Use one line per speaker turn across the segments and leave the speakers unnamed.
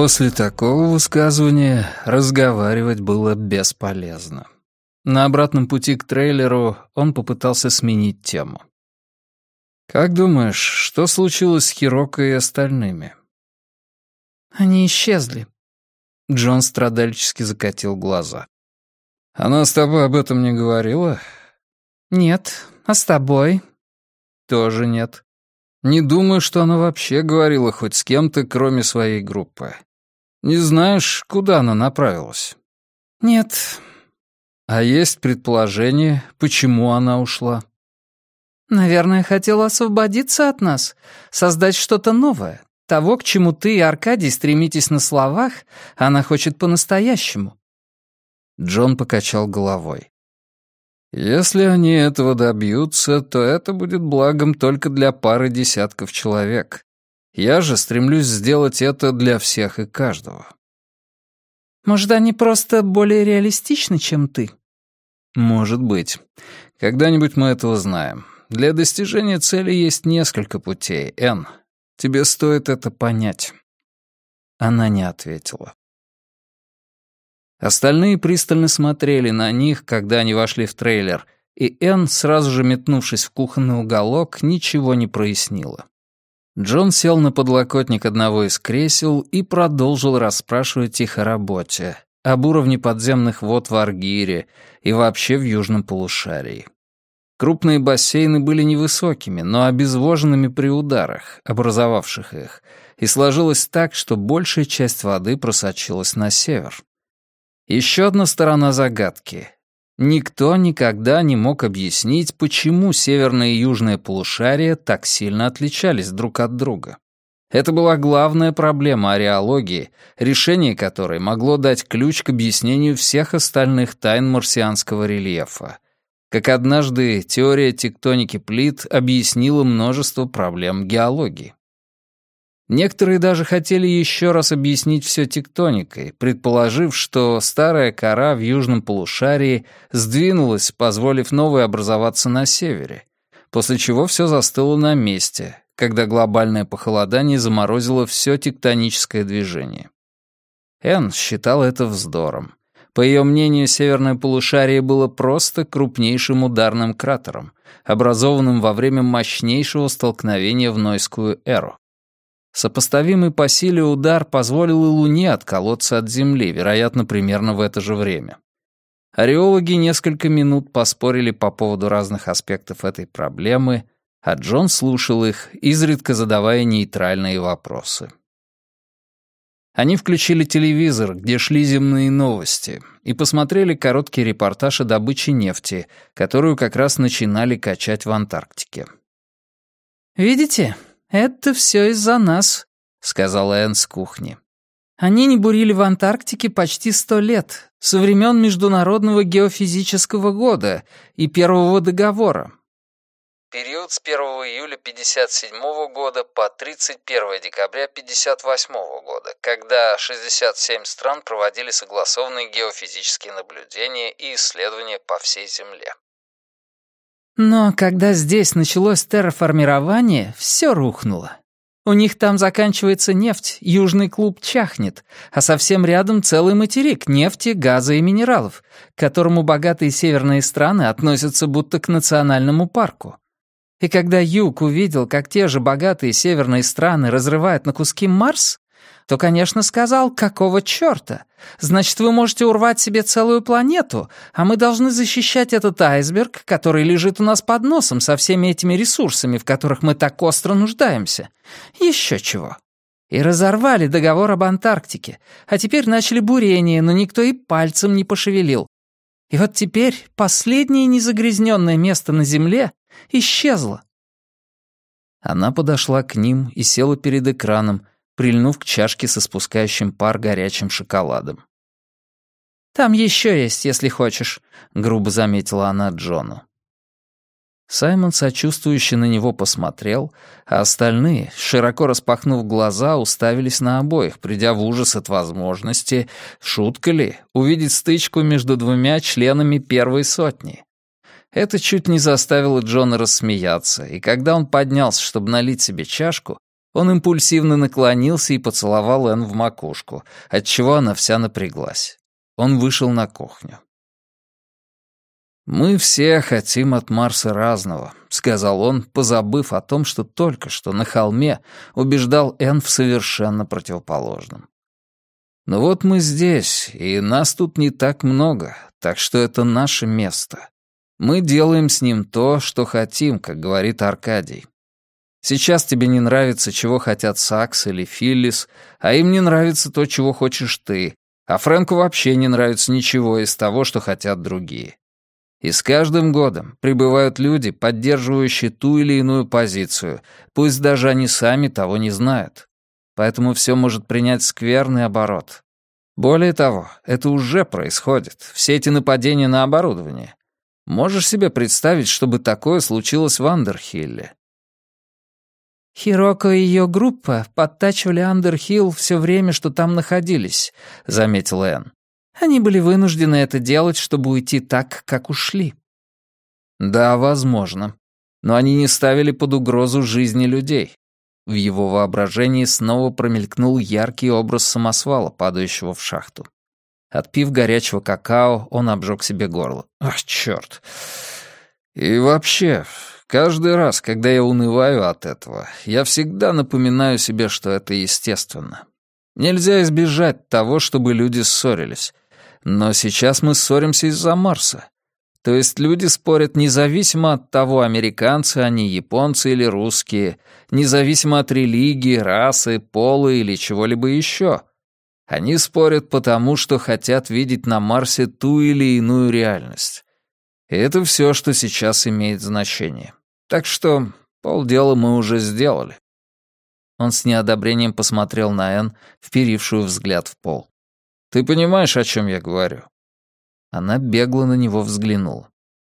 После такого высказывания разговаривать было бесполезно. На обратном пути к трейлеру он попытался сменить тему. «Как думаешь, что случилось с Хироко и остальными?»
«Они исчезли».
Джон страдальчески закатил глаза. «Она с тобой об этом не говорила?»
«Нет. А с тобой?»
«Тоже нет. Не думаю, что она вообще говорила хоть с кем-то, кроме своей группы. Не знаешь, куда она направилась?»
«Нет».
«А есть предположение, почему она ушла?»
«Наверное, хотела освободиться от нас, создать что-то новое. Того, к чему ты и Аркадий стремитесь на словах, она хочет по-настоящему».
Джон покачал головой. «Если они этого добьются, то это будет благом только для пары десятков человек. Я же стремлюсь сделать это для всех и каждого».
«Может, они просто более реалистичны, чем ты?»
«Может быть. Когда-нибудь мы это узнаем. Для достижения цели есть несколько путей, Энн. Тебе стоит это понять». Она не ответила. Остальные пристально смотрели на них, когда они вошли в трейлер, и Энн, сразу же метнувшись в кухонный уголок, ничего не прояснила. Джон сел на подлокотник одного из кресел и продолжил расспрашивать их о работе, об уровне подземных вод в Аргире и вообще в южном полушарии. Крупные бассейны были невысокими, но обезвоженными при ударах, образовавших их, и сложилось так, что большая часть воды просочилась на север. Еще одна сторона загадки. Никто никогда не мог объяснить, почему северное и южное полушария так сильно отличались друг от друга. Это была главная проблема ареологии, решение которой могло дать ключ к объяснению всех остальных тайн марсианского рельефа. Как однажды теория тектоники плит объяснила множество проблем геологии. Некоторые даже хотели еще раз объяснить все тектоникой, предположив, что старая кора в южном полушарии сдвинулась, позволив новой образоваться на севере, после чего все застыло на месте, когда глобальное похолодание заморозило все тектоническое движение. Энн считал это вздором. По ее мнению, северное полушарие было просто крупнейшим ударным кратером, образованным во время мощнейшего столкновения в Нойскую эру. Сопоставимый по силе удар позволил и Луне отколоться от Земли, вероятно, примерно в это же время. Ареологи несколько минут поспорили по поводу разных аспектов этой проблемы, а Джон слушал их, изредка задавая нейтральные вопросы. Они включили телевизор, где шли земные новости, и посмотрели короткий репортаж о добыче нефти, которую как раз начинали качать в Антарктике.
«Видите? Это все из-за нас», — сказала Энн с кухни. «Они не бурили в Антарктике почти 100 лет, со времен Международного геофизического года и Первого договора».
Период с 1 июля 1957 года по 31 декабря 1958 года, когда 67 стран проводили согласованные геофизические наблюдения и исследования по всей Земле.
Но когда здесь началось терраформирование, все рухнуло. У них там заканчивается нефть, Южный клуб чахнет, а совсем рядом целый материк нефти, газа и минералов, к которому богатые северные страны относятся будто к национальному парку. И когда Юг увидел, как те же богатые северные страны разрывают на куски Марс, то, конечно, сказал, какого чёрта? Значит, вы можете урвать себе целую планету, а мы должны защищать этот айсберг, который лежит у нас под носом со всеми этими ресурсами, в которых мы так остро нуждаемся. Еще чего. И разорвали договор об Антарктике, а теперь начали бурение, но никто и пальцем не пошевелил. И вот теперь последнее незагрязненное место на Земле исчезло.
Она подошла к ним и села перед экраном, прильнув к чашке со испускающим пар горячим шоколадом.
«Там еще есть, если хочешь», — грубо заметила она Джону.
Саймон сочувствующе на него посмотрел, а остальные, широко распахнув глаза, уставились на обоих, придя в ужас от возможности, шутка ли, увидеть стычку между двумя членами первой сотни. Это чуть не заставило Джона рассмеяться, и когда он поднялся, чтобы налить себе чашку, Он импульсивно наклонился и поцеловал Энн в макушку, отчего она вся напряглась. Он вышел на кухню. «Мы все хотим от Марса разного», — сказал он, позабыв о том, что только что на холме убеждал Энн в совершенно противоположном. «Но вот мы здесь, и нас тут не так много, так что это наше место. Мы делаем с ним то, что хотим, как говорит Аркадий. Сейчас тебе не нравится, чего хотят Сакс или Филлис, а им не нравится то, чего хочешь ты, а Фрэнку вообще не нравится ничего из того, что хотят другие. И с каждым годом прибывают люди, поддерживающие ту или иную позицию, пусть даже они сами того не знают. Поэтому все может принять скверный оборот. Более того, это уже происходит, все эти нападения на оборудование. Можешь себе представить, чтобы такое случилось в Андерхилле?
«Хироко и ее группа подтачивали Андерхилл все время, что там находились», — заметила Энн. «Они были вынуждены это делать, чтобы уйти так, как ушли».
Да, возможно. Но они не ставили под угрозу жизни людей. В его воображении снова промелькнул яркий образ самосвала, падающего в шахту. Отпив горячего какао, он обжег себе горло. Ах, чёрт. И вообще, каждый раз, когда я унываю от этого, я всегда напоминаю себе, что это естественно. Нельзя избежать того, чтобы люди ссорились. Но сейчас мы ссоримся из-за Марса. То есть люди спорят независимо от того, американцы они, японцы или русские, независимо от религии, расы, пола или чего-либо еще. Они спорят потому, что хотят видеть на Марсе ту или иную реальность. И это все, что сейчас имеет значение. Так что полдела мы уже сделали. Он с неодобрением посмотрел на Энн, вперившую взгляд в пол. «Ты понимаешь, о чем я говорю?» Она бегло на него взглянула.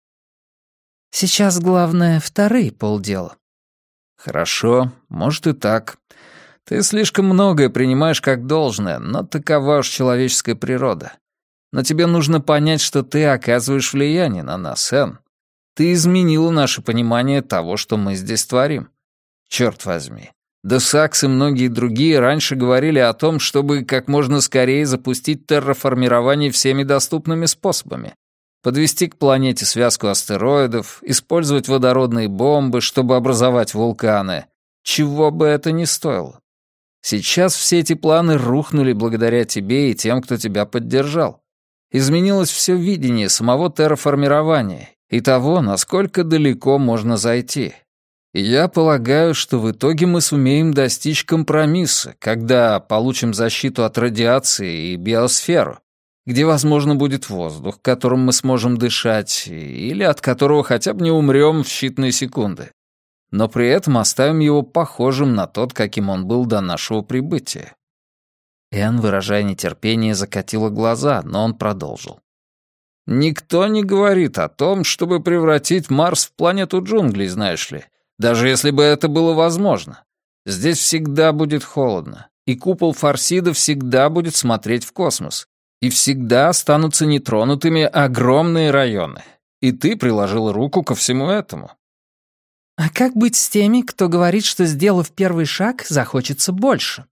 «Сейчас главное вторые полдела».
«Хорошо, может и так. Ты слишком многое принимаешь как должное, но такова уж человеческая природа. Но тебе нужно понять, что ты оказываешь влияние на нас, Энн. Ты изменила наше понимание того, что мы здесь творим. Черт возьми. Да Сакс и многие другие раньше говорили о том, чтобы как можно скорее запустить терраформирование всеми доступными способами. Подвести к планете связку астероидов, использовать водородные бомбы, чтобы образовать вулканы. Чего бы это ни стоило. Сейчас все эти планы рухнули благодаря тебе и тем, кто тебя поддержал. Изменилось все видение самого терраформирования и того, насколько далеко можно зайти. И я полагаю, что в итоге мы сумеем достичь компромисса, когда получим защиту от радиации и биосферу, где, возможно, будет воздух, которым мы сможем дышать, или от которого хотя бы не умрем в считанные секунды. Но при этом оставим его похожим на тот, каким он был до нашего прибытия. Энн, выражая нетерпение, закатила глаза, но он продолжил. «Никто не говорит о том, чтобы превратить Марс в планету джунглей, знаешь ли, даже если бы это было возможно. Здесь всегда будет холодно, и купол Фарсида всегда будет смотреть в космос, и всегда останутся нетронутыми огромные районы. И ты приложил руку ко всему этому».
«А как быть с теми, кто говорит, что, сделав первый шаг, захочется больше?»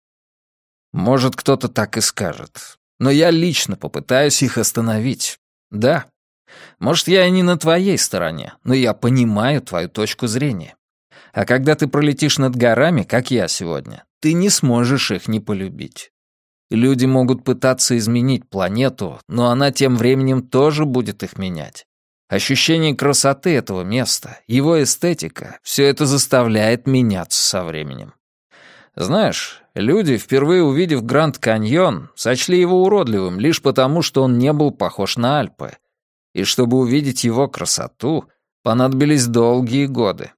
«Может, кто-то так и скажет. Но я лично попытаюсь их остановить. Да. Может, я и не на твоей стороне, но я понимаю твою точку зрения. А когда ты пролетишь над горами, как я сегодня, ты не сможешь их не полюбить. Люди могут пытаться изменить планету, но она тем временем тоже будет их менять. Ощущение красоты этого места, его эстетика — все это заставляет меняться со временем. Знаешь, люди, впервые увидев Гранд Каньон, сочли его уродливым лишь потому, что он не был похож на Альпы. И чтобы увидеть его красоту, понадобились долгие годы.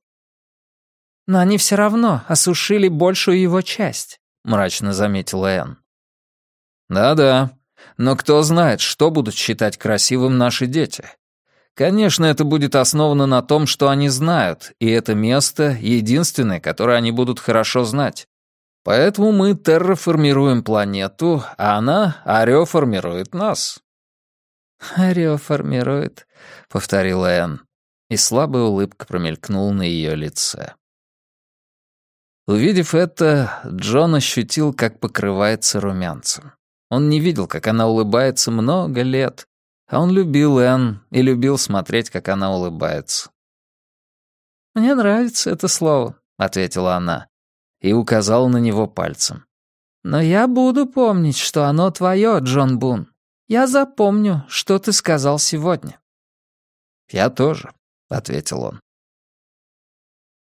«Но они все равно осушили большую его часть», — мрачно заметила Энн.
«Да-да, но кто знает, что будут считать красивым наши дети. Конечно, это будет основано на том, что они знают, и это место — единственное, которое они будут хорошо знать. Поэтому мы терраформируем планету, а она ареоформирует нас».
«Ареоформирует», — повторила
Энн, и слабая улыбка промелькнула на ее лице. Увидев это, Джон ощутил, как покрывается румянцем. Он не видел, как она улыбается много лет, а он любил Энн и любил смотреть, как она улыбается. «Мне нравится это слово», — ответила она, и указала на него пальцем. «Но я буду помнить, что оно твое, Джон Бун. Я запомню, что ты сказал сегодня». «Я тоже», — ответил он.